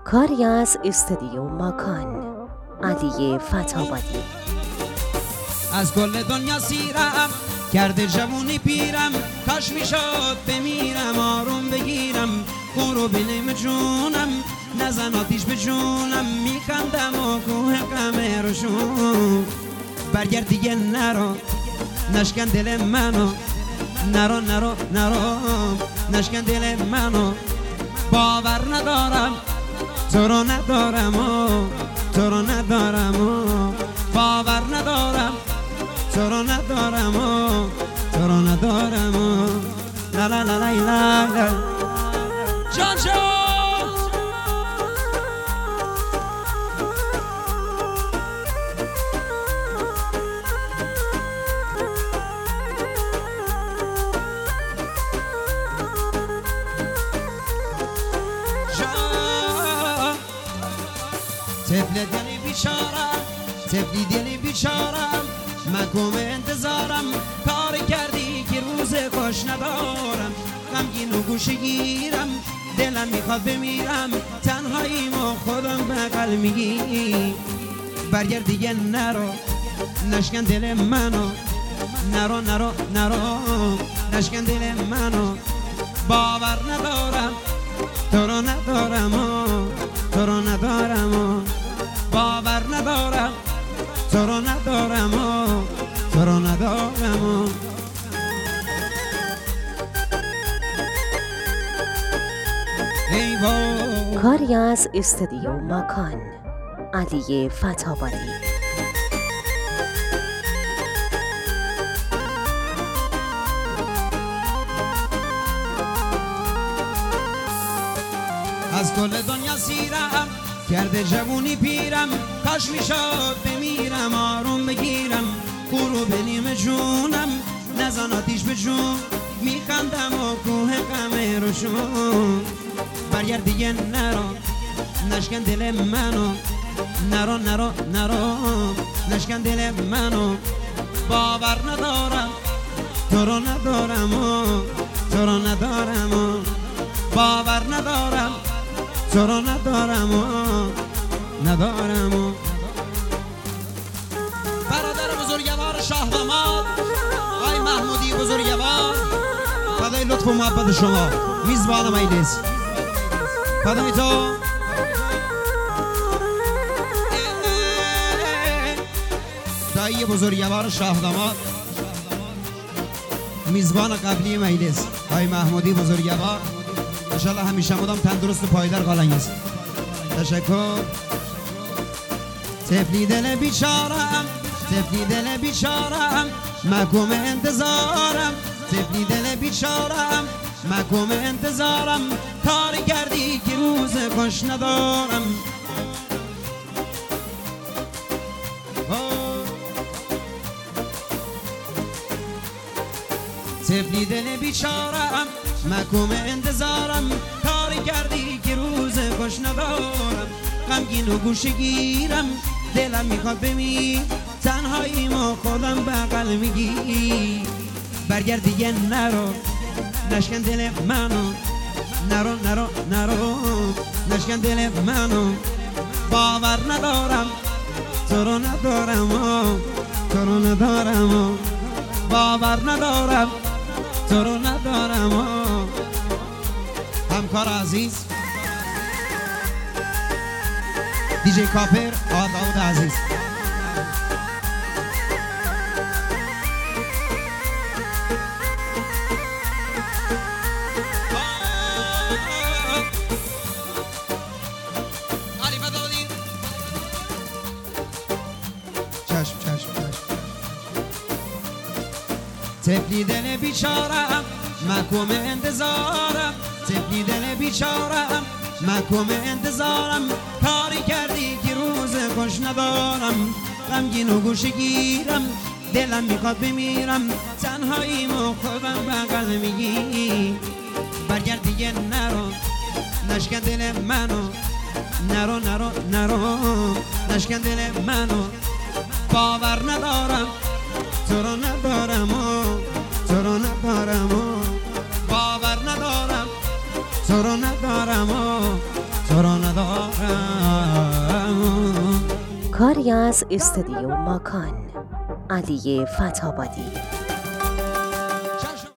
کاری از استودیو ماکان، علی فتابادی. از کل دنیا سیرم کرده جوونی پیرم، کاش میشد بمیرم آروم بگیرم، برو بنیم جونم نزن آتیش به جونم، میخندم و کوه غم روشون برگرد دیگه نرو نشکن دل منو، نرو نرو نرو نشکن دل منو، باور ندارم تو رو ندارم و تو رو ندارم و باور ندارم تو رو ندارم و تو رو ندارم و لا لا لا لا لا جان جان طفل دلی بیچارم طفلی دلی بیچارم مکوم انتظارم، کار کردی که روز خوش ندارم، غمگین و گوشه گیرم دلم میخواد بمیرم، تنهاییم و خودم بغل میگی برگرد دیگه نرو نشکن دل منو، نرو نرو نرو نشکن دل منو، باور ندارم تو رو ندارم و تو رو ندارم و باور ندارم تو رو ندارم و تو رو ندارم و ای وای. کاری از استودیو ماکان، علی فتابادی. از کل دنیا سیرم کرده جوونی پیرم، کاش میشد بمیرم آروم بگیرم، برو بنیم جونم نزن آتیش به جون، میخندم و کوه غم روشون برگرد دیگه نرو نشکن دل منو، نرو نرو نرو نشکن دل منو، باور ندارم تو رو ندارم و تو رو ندارم و باور ندارم تو رو ندارم و ندارم و برادر بزرگوار شاه داماد آقای محمودی بزرگوار، فدای لطف و محبت شما، میزبان مجلس فدای تو دایی بزرگوار شاه داماد، میزبان قبلی مجلس آقای محمودی بزرگوار، انشالله همیشه مدام تندرست و پایدار قالنگ است. تشکر. طفلی دل بیچارم طفلی دل بیچارم مکوم انتظارم، طفلی دل بیچارم مکوم انتظارم، کار کردی که روز خوش ندارم. طفلی دل بیچارم مکوم انتظارم، کاری کردی که روز خوش ندارم، غمگین و گوشه گیرم دلم میخواد بمیر، تنهاییم و خودم بغل میگی برگرد دیگه نرو نشکن دل منو، نرو نرو نرو نشکن دل منو، باور ندارم تو رو ندارم و تو رو ندارم و باور ندارم تو رو ندارم و همکار عزیز دیجی کاپر داود عزیز. علی فتابادی چشم چشم چشم. طفلی دل بیچارم مکوم انتظارم، طفلی دل بیچارم مکوم انتظارم، کاری کردی که روز خوش ندارم، غمگین و گوشه گیرم دلم میخواد بمیرم، تنهاییم و خودم بغل میگی برگرد دیگه نرو نشکن دل منو، نرو نرو نرو نشکن دل منو، باور ندارم تو رو ندارم و تو رو ندارم و باور ندارم تو رو ندارم و تو رو ندارم. دارم. کاری از استودیو ماکان، علی فتابادی.